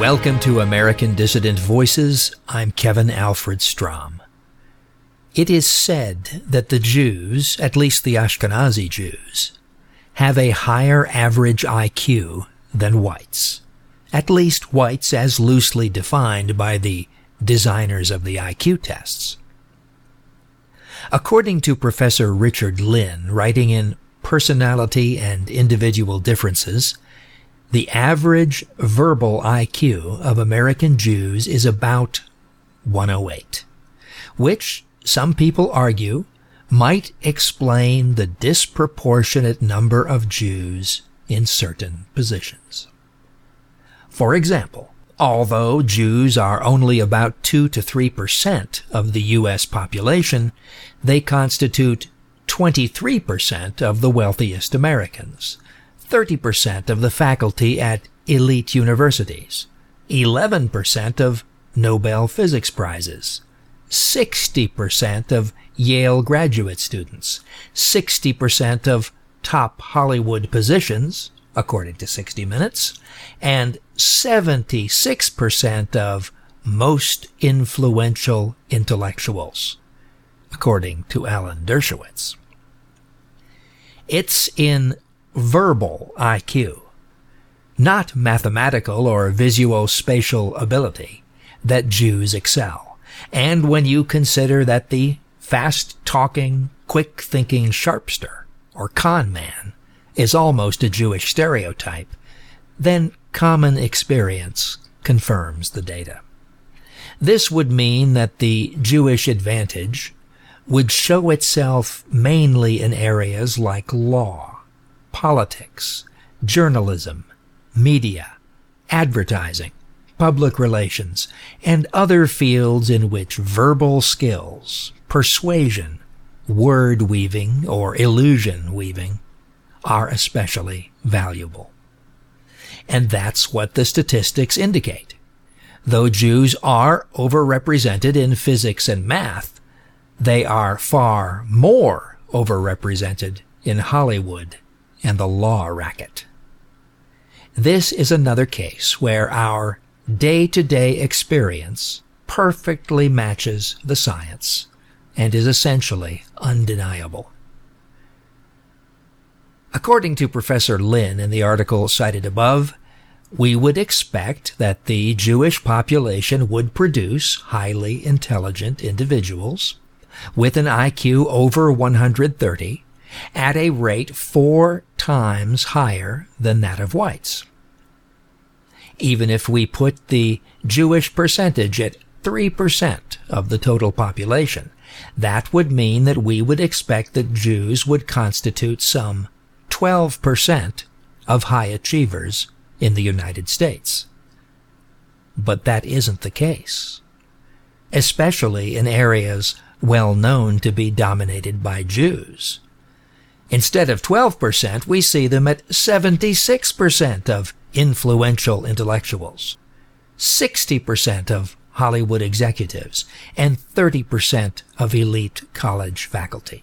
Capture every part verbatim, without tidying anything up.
Welcome to American Dissident Voices. I'm Kevin Alfred Strom. It is said that the Jews, at least the Ashkenazi Jews, have a higher average I Q than whites. At least whites as loosely defined by the designers of the I Q tests. According to Professor Richard Lynn, writing in Personality and Individual Differences, the average verbal I Q of American Jews is about one oh eight, which some people argue might explain the disproportionate number of Jews in certain positions. For example, although Jews are only about two to three percent of the U S population, they constitute twenty-three percent of the wealthiest Americans, thirty percent of the faculty at elite universities, eleven percent of Nobel Physics Prizes, sixty percent of Yale graduate students, sixty percent of top Hollywood positions, according to sixty minutes, and seventy-six percent of most influential intellectuals, according to Alan Dershowitz. It's in verbal I Q, not mathematical or visuospatial ability, that Jews excel. And when you consider that the fast-talking, quick-thinking sharpster, or con man, is almost a Jewish stereotype, then common experience confirms the data. This would mean that the Jewish advantage would show itself mainly in areas like law, politics, journalism, media, advertising, public relations, and other fields in which verbal skills, persuasion, word weaving, or illusion weaving are especially valuable. And that's what the statistics indicate. Though Jews are overrepresented in physics and math, they are far more overrepresented in Hollywood and the law racket. This is another case where our day-to-day experience perfectly matches the science and is essentially undeniable. According to Professor Lynn in the article cited above, we would expect that the Jewish population would produce highly intelligent individuals with an I Q over one hundred thirty at a rate four times higher than that of whites. Even if we put the Jewish percentage at three percent of the total population, that would mean that we would expect that Jews would constitute some twelve percent of high achievers in the United States. But that isn't the case, especially in areas well known to be dominated by Jews. Instead of twelve percent, we see them at seventy-six percent of influential intellectuals, sixty percent of Hollywood executives, and thirty percent of elite college faculty.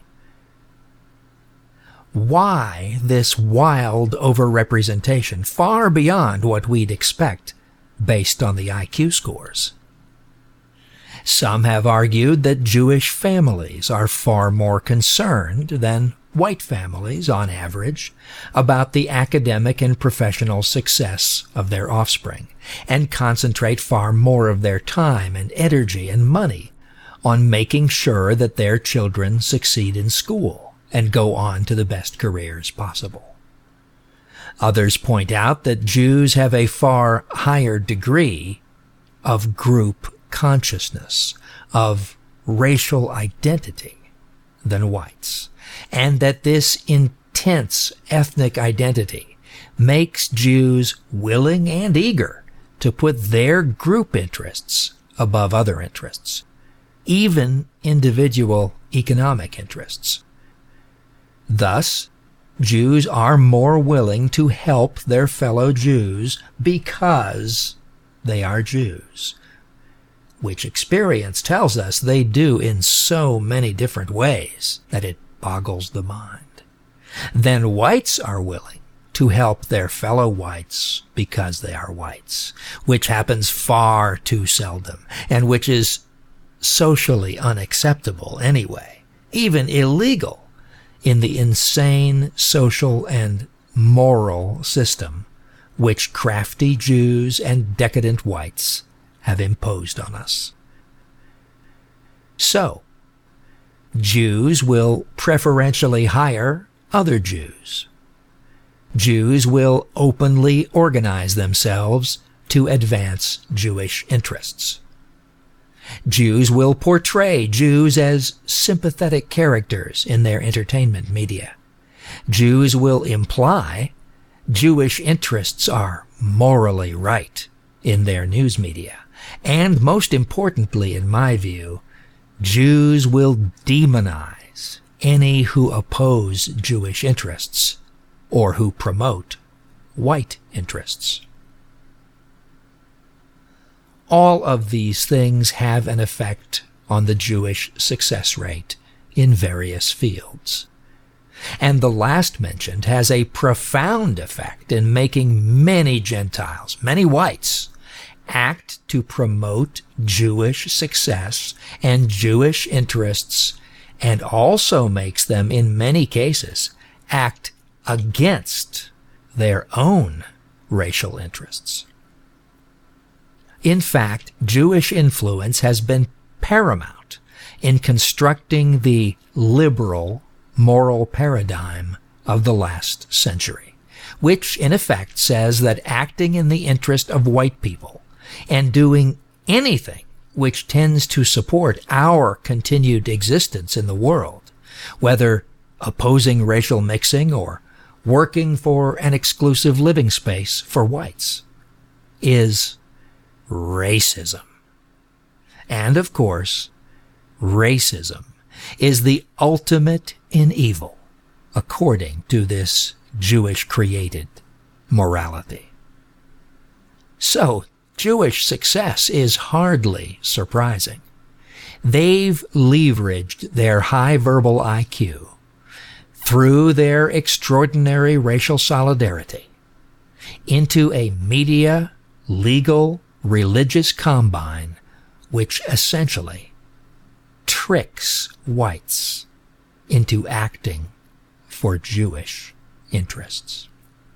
Why this wild overrepresentation, far beyond what we'd expect based on the I Q scores? Some have argued that Jewish families are far more concerned than white families, on average, about the academic and professional success of their offspring, and concentrate far more of their time and energy and money on making sure that their children succeed in school and go on to the best careers possible. Others point out that Jews have a far higher degree of group consciousness, of racial identity, than whites, and that this intense ethnic identity makes Jews willing and eager to put their group interests above other interests, even individual economic interests. Thus, Jews are more willing to help their fellow Jews because they are Jews, which experience tells us they do in so many different ways that it boggles the mind. Then whites are willing to help their fellow whites because they are whites, which happens far too seldom, and which is socially unacceptable anyway, even illegal in the insane social and moral system which crafty Jews and decadent whites have imposed on us. So, Jews will preferentially hire other Jews. Jews will openly organize themselves to advance Jewish interests. Jews will portray Jews as sympathetic characters in their entertainment media. Jews will imply Jewish interests are morally right in their news media. And most importantly, in my view, Jews will demonize any who oppose Jewish interests or who promote white interests. All of these things have an effect on the Jewish success rate in various fields. And the last mentioned has a profound effect in making many Gentiles, many whites, act to promote Jewish success and Jewish interests, and also makes them, in many cases, act against their own racial interests. In fact, Jewish influence has been paramount in constructing the liberal moral paradigm of the last century, which in effect says that acting in the interest of white people and doing anything which tends to support our continued existence in the world, whether opposing racial mixing or working for an exclusive living space for whites, is racism. And of course, racism is the ultimate in evil, according to this Jewish-created morality. So, Jewish success is hardly surprising. They've leveraged their high verbal I Q through their extraordinary racial solidarity into a media, legal, religious combine which essentially tricks whites into acting for Jewish interests.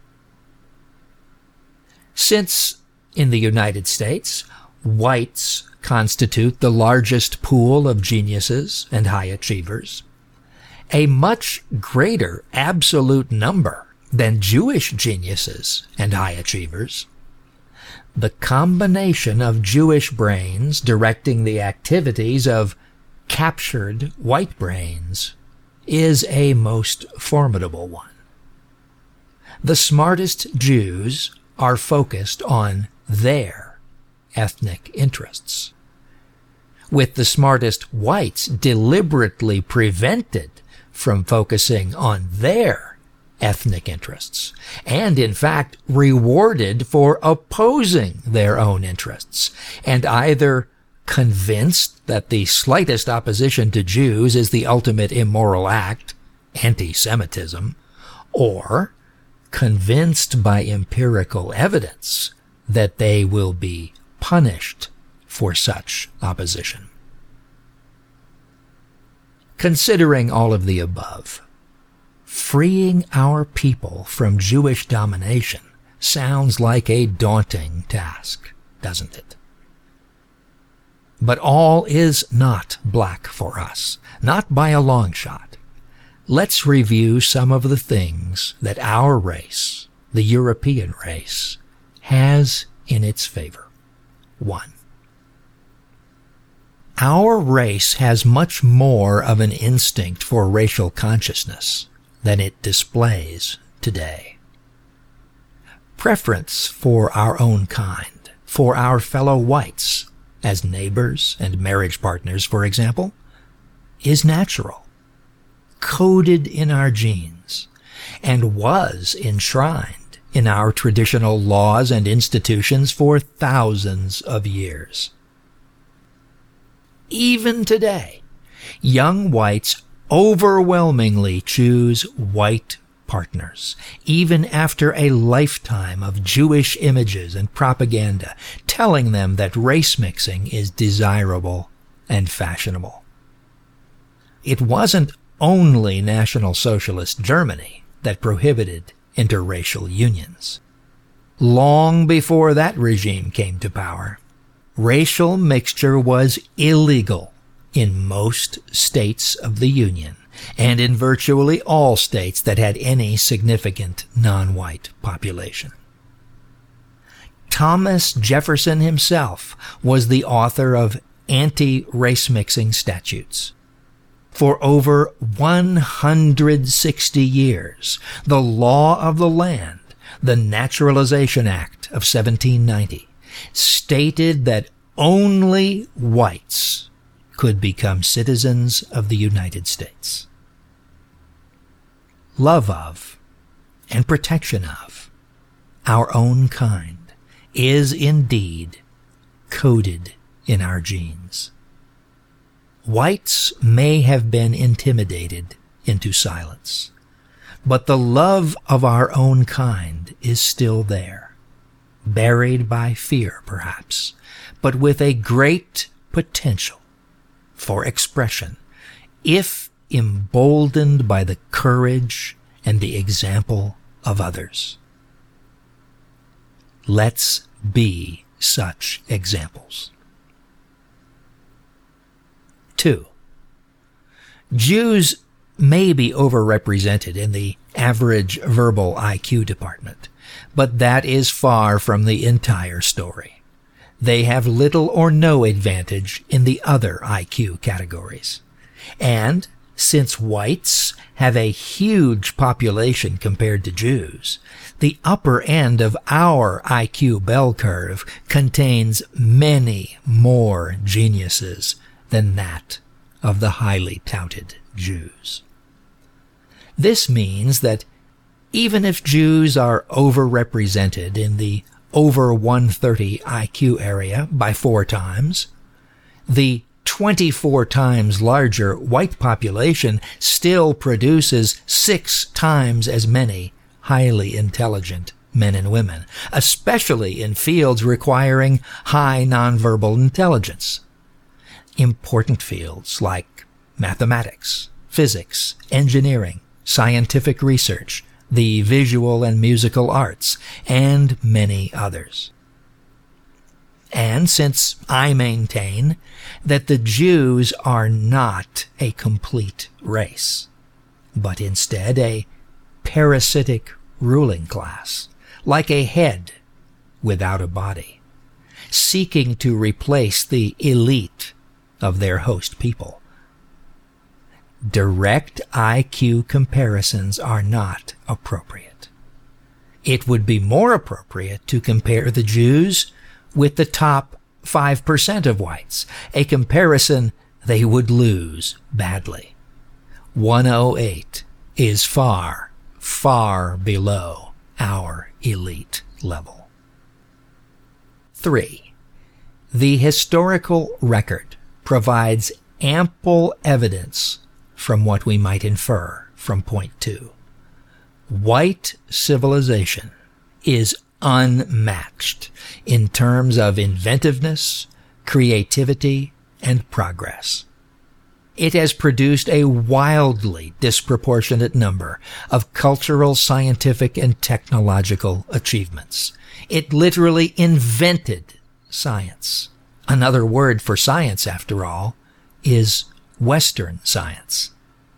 Since in the United States, whites constitute the largest pool of geniuses and high achievers, a much greater absolute number than Jewish geniuses and high achievers, the combination of Jewish brains directing the activities of captured white brains is a most formidable one. The smartest Jews are focused on their ethnic interests, with the smartest whites deliberately prevented from focusing on their ethnic interests, and in fact rewarded for opposing their own interests, and either convinced that the slightest opposition to Jews is the ultimate immoral act, anti-Semitism, or convinced by empirical evidence that they will be punished for such opposition. Considering all of the above, freeing our people from Jewish domination sounds like a daunting task, doesn't it? But all is not black for us, not by a long shot. Let's review some of the things that our race, the European race, has in its favor. One, our race has much more of an instinct for racial consciousness than it displays today. Preference for our own kind, for our fellow whites, as neighbors and marriage partners, for example, is natural, coded in our genes, and was enshrined in our traditional laws and institutions for thousands of years. Even today, young whites overwhelmingly choose white partners, even after a lifetime of Jewish images and propaganda telling them that race mixing is desirable and fashionable. It wasn't only National Socialist Germany that prohibited interracial unions. Long before that regime came to power, racial mixture was illegal in most states of the Union and in virtually all states that had any significant non-white population. Thomas Jefferson himself was the author of anti-race mixing statutes. For over one hundred sixty years, the law of the land, the Naturalization Act of seventeen ninety, stated that only whites could become citizens of the United States. Love of and protection of our own kind is indeed coded in our genes. Whites may have been intimidated into silence, but the love of our own kind is still there, buried by fear perhaps, but with a great potential for expression if emboldened by the courage and the example of others. Let's be such examples. Two, Jews may be overrepresented in the average verbal I Q department, but that is far from the entire story. They have little or no advantage in the other I Q categories. And since whites have a huge population compared to Jews, the upper end of our I Q bell curve contains many more geniuses than that of the highly touted Jews. This means that even if Jews are overrepresented in the over one thirty I Q area by four times, the twenty-four times larger white population still produces six times as many highly intelligent men and women, especially in fields requiring high nonverbal intelligence. Important fields like mathematics, physics, engineering, scientific research, the visual and musical arts, and many others. And since I maintain that the Jews are not a complete race, but instead a parasitic ruling class, like a head without a body, seeking to replace the elite of their host people, direct I Q comparisons are not appropriate. It would be more appropriate to compare the Jews with the top five percent of whites, a comparison they would lose badly. one oh eight is far, far below our elite level. Three, the historical record provides ample evidence from what we might infer from point two. White civilization is unmatched in terms of inventiveness, creativity, and progress. It has produced a wildly disproportionate number of cultural, scientific, and technological achievements. It literally invented science. Another word for science, after all, is Western science.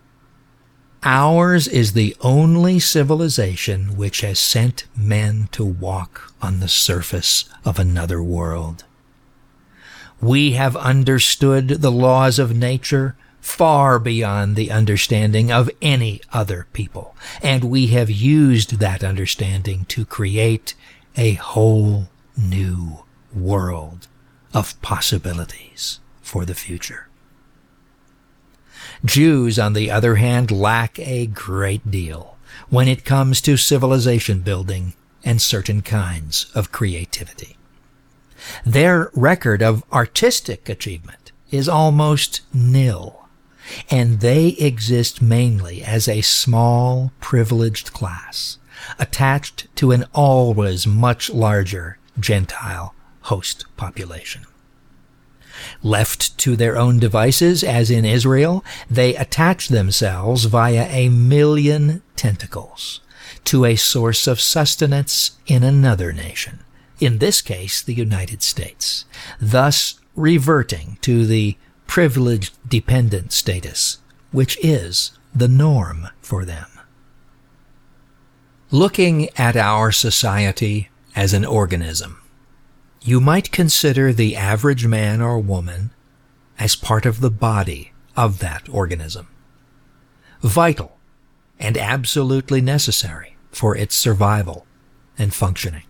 Ours is the only civilization which has sent men to walk on the surface of another world. We have understood the laws of nature far beyond the understanding of any other people, and we have used that understanding to create a whole new world of possibilities for the future. Jews, on the other hand, lack a great deal when it comes to civilization building and certain kinds of creativity. Their record of artistic achievement is almost nil, and they exist mainly as a small, privileged class, attached to an always much larger Gentile host population. Left to their own devices, as in Israel, they attach themselves via a million tentacles to a source of sustenance in another nation, in this case the United States, thus reverting to the privileged dependent status, which is the norm for them. Looking at our society as an organism, you might consider the average man or woman as part of the body of that organism, vital and absolutely necessary for its survival and functioning.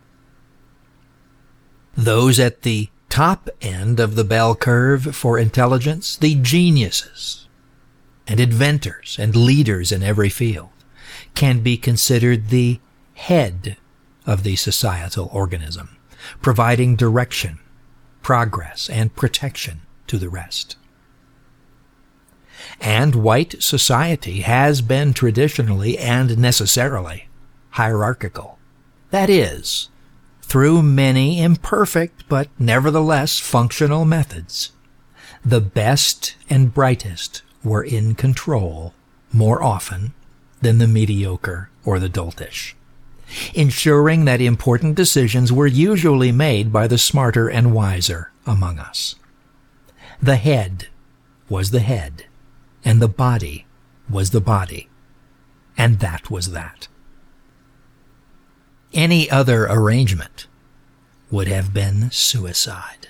Those at the top end of the bell curve for intelligence, the geniuses and inventors and leaders in every field, can be considered the head of the societal organism, providing direction, progress, and protection to the rest. And white society has been traditionally and necessarily hierarchical. That is, through many imperfect but nevertheless functional methods, the best and brightest were in control more often than the mediocre or the doltish, ensuring that important decisions were usually made by the smarter and wiser among us. The head was the head, and the body was the body, and that was that. Any other arrangement would have been suicide.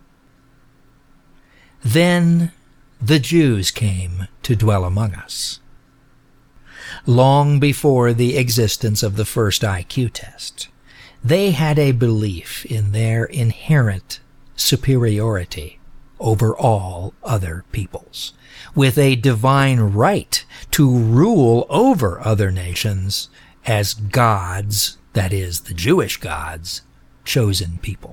Then the Jews came to dwell among us. Long before the existence of the first I Q test, they had a belief in their inherent superiority over all other peoples, with a divine right to rule over other nations as God's, that is, the Jewish God's, chosen people.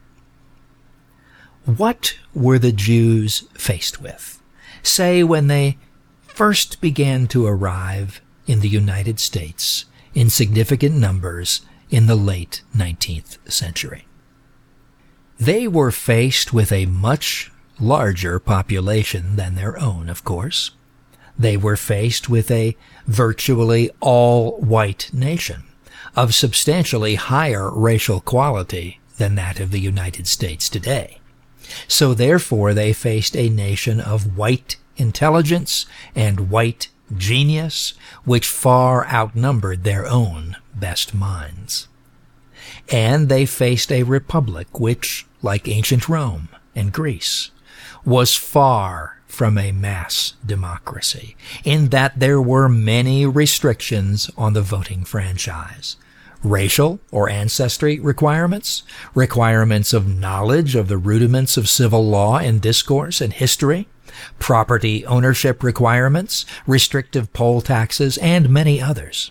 What were the Jews faced with, say, when they first began to arrive in the United States in significant numbers in the late nineteenth century? They were faced with a much larger population than their own, of course. They were faced with a virtually all-white nation of substantially higher racial quality than that of the United States today. So therefore they faced a nation of white intelligence and white genius, which far outnumbered their own best minds. And they faced a republic which, like ancient Rome and Greece, was far from a mass democracy, in that there were many restrictions on the voting franchise. Racial or ancestry requirements, requirements of knowledge of the rudiments of civil law and discourse and history, property ownership requirements, restrictive poll taxes, and many others.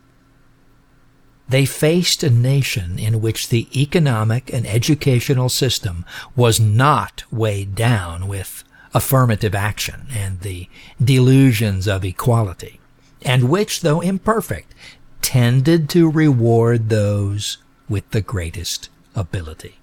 They faced a nation in which the economic and educational system was not weighed down with affirmative action and the delusions of equality, and which, though imperfect, tended to reward those with the greatest ability.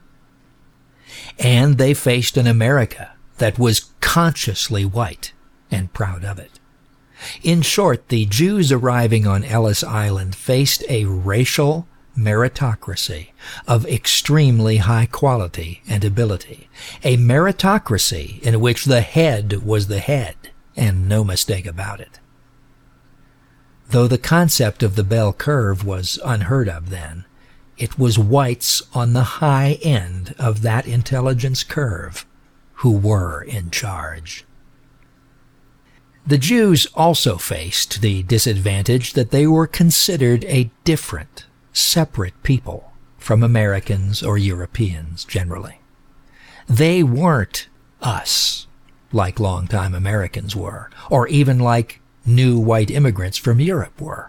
And they faced an America that was consciously white and proud of it. In short, the Jews arriving on Ellis Island faced a racial meritocracy of extremely high quality and ability, a meritocracy in which the head was the head, and no mistake about it. Though the concept of the bell curve was unheard of then, it was whites on the high end of that intelligence curve who were in charge. The Jews also faced the disadvantage that they were considered a different, separate people from Americans or Europeans generally. They weren't us, like longtime Americans were, or even like new white immigrants from Europe were.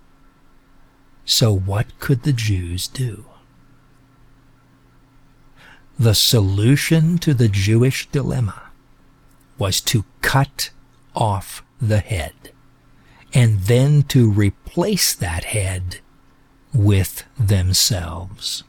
So what could the Jews do? The solution to the Jewish dilemma was to cut off the head, and then to replace that head with themselves.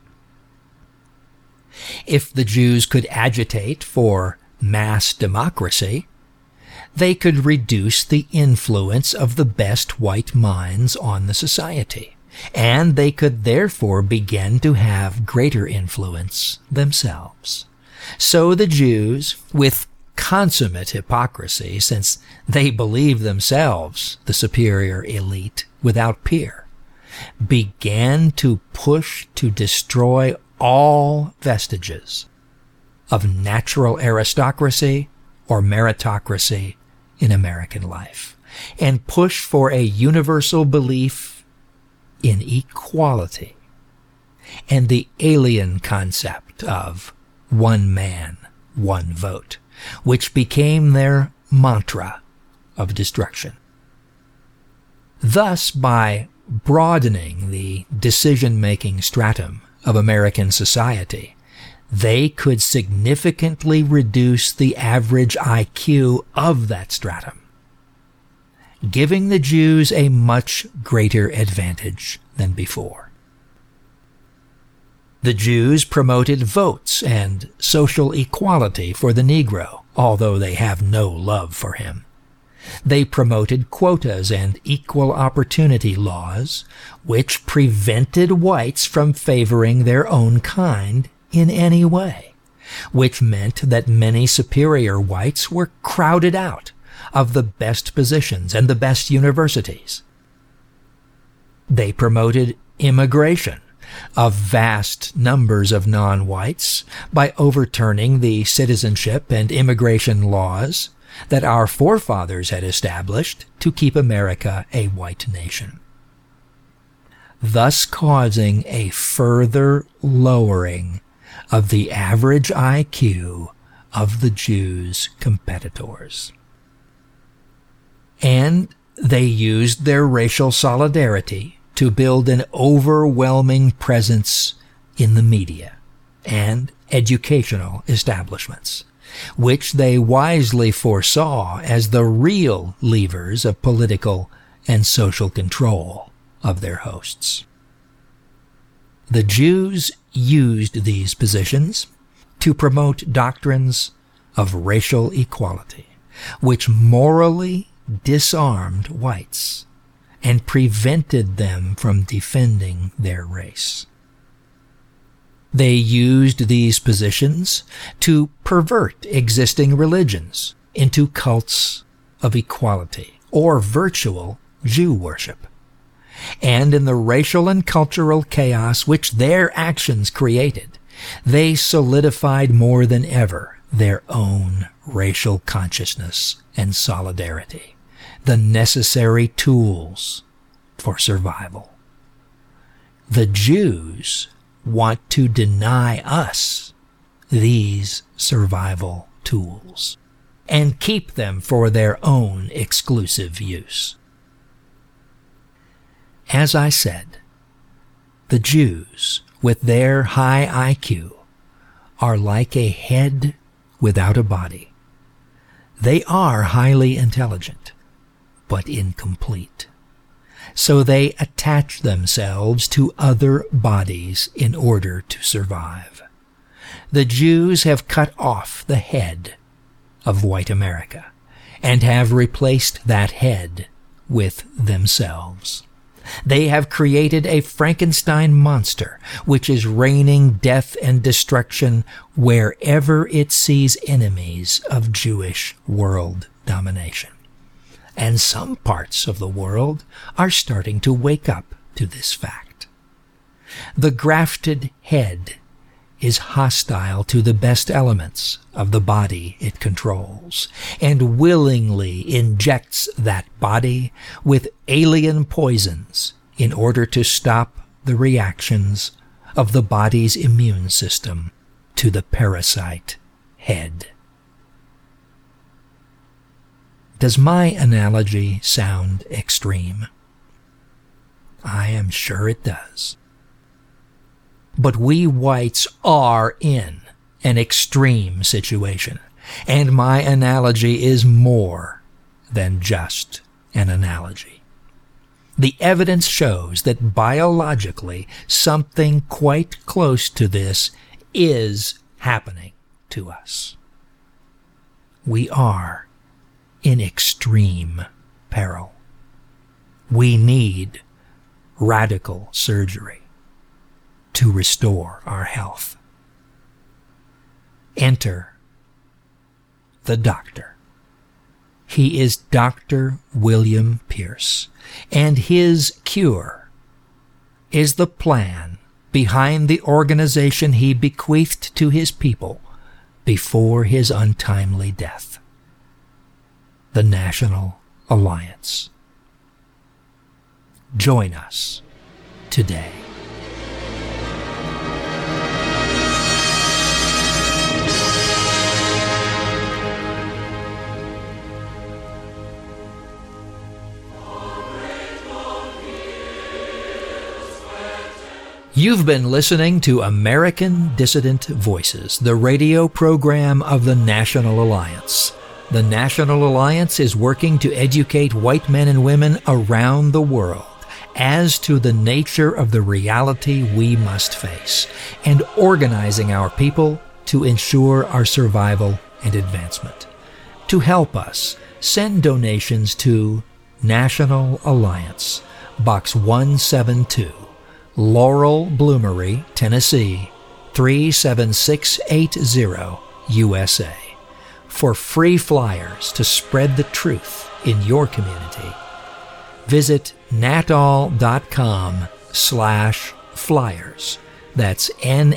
If the Jews could agitate for mass democracy, they could reduce the influence of the best white minds on the society, and they could therefore begin to have greater influence themselves. So the Jews, with consummate hypocrisy, since they believed themselves the superior elite without peer, began to push to destroy all vestiges of natural aristocracy or meritocracy in American life, and push for a universal belief in equality and the alien concept of one man, one vote, which became their mantra of destruction. Thus, by broadening the decision-making stratum of American society, they could significantly reduce the average I Q of that stratum, giving the Jews a much greater advantage than before. The Jews promoted votes and social equality for the Negro, although they have no love for him. They promoted quotas and equal opportunity laws, which prevented whites from favoring their own kind in any way, which meant that many superior whites were crowded out of the best positions and the best universities. They promoted immigration of vast numbers of non-whites by overturning the citizenship and immigration laws that our forefathers had established to keep America a white nation, thus causing a further lowering of the average I Q of the Jews' competitors. And they used their racial solidarity to build an overwhelming presence in the media and educational establishments, which they wisely foresaw as the real levers of political and social control of their hosts. The Jews used these positions to promote doctrines of racial equality, which morally disarmed whites and prevented them from defending their race. They used these positions to pervert existing religions into cults of equality or virtual Jew worship. And in the racial and cultural chaos which their actions created, they solidified more than ever their own racial consciousness and solidarity, the necessary tools for survival. The Jews want to deny us these survival tools and keep them for their own exclusive use. As I said, the Jews, with their high I Q, are like a head without a body. They are highly intelligent, but incomplete. So they attach themselves to other bodies in order to survive. The Jews have cut off the head of white America and have replaced that head with themselves. They have created a Frankenstein monster which is raining death and destruction wherever it sees enemies of Jewish world domination. And some parts of the world are starting to wake up to this fact. The grafted head is hostile to the best elements of the body it controls, and willingly injects that body with alien poisons in order to stop the reactions of the body's immune system to the parasite head. Does my analogy sound extreme? I am sure it does. But we whites are in an extreme situation, And my analogy is more than just an analogy. The evidence shows that biologically something quite close to this is happening to us. We are in extreme peril. We need radical surgery to restore our health. Enter the doctor. He is Doctor William Pierce, and his cure is the plan behind the organization he bequeathed to his people before his untimely death, the National Alliance. Join us today. You've been listening to American Dissident Voices, the radio program of the National Alliance. The National Alliance is working to educate white men and women around the world as to the nature of the reality we must face, and organizing our people to ensure our survival and advancement. To help us, send donations to National Alliance, Box one seventy-two, Laurel Bloomery, Tennessee, three seven six eight zero, U S A. For free flyers to spread the truth in your community, visit natall.com slash flyers. That's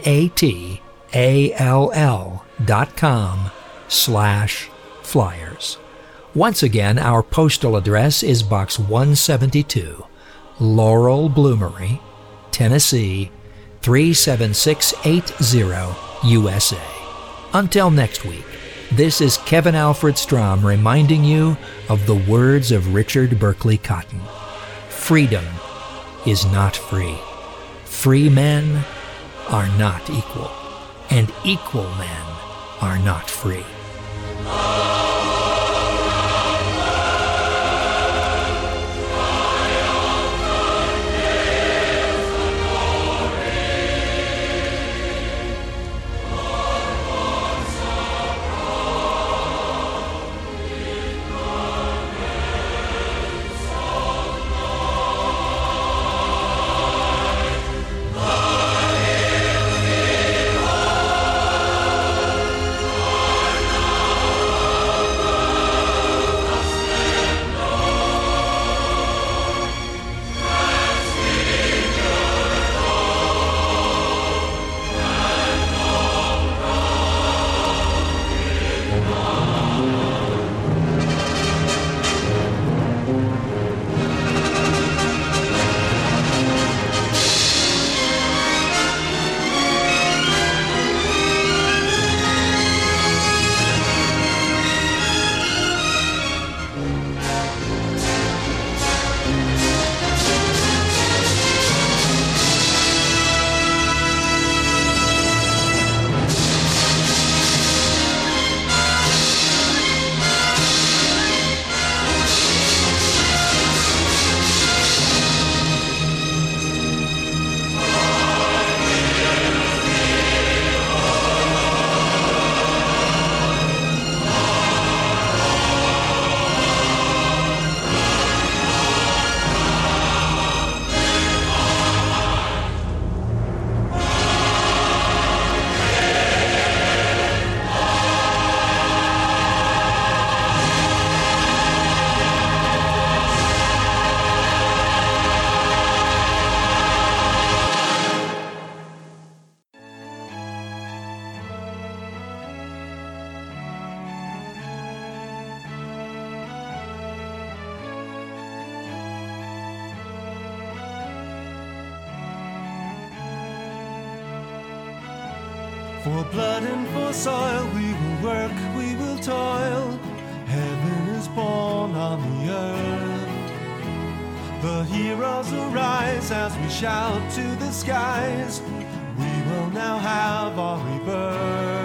N-A-T-A-L-L dot com slash flyers. Once again, our postal address is Box one seventy-two, Laurel Bloomery, Tennessee, three seven six eight zero, U S A. Until next week, this is Kevin Alfred Strom reminding you of the words of Richard Berkeley Cotton. Freedom is not free. Free men are not equal, and equal men are not free. For blood and for soil we will work, we will toil. Heaven is born on the earth. The heroes arise as we shout to the skies. We will now have our rebirth.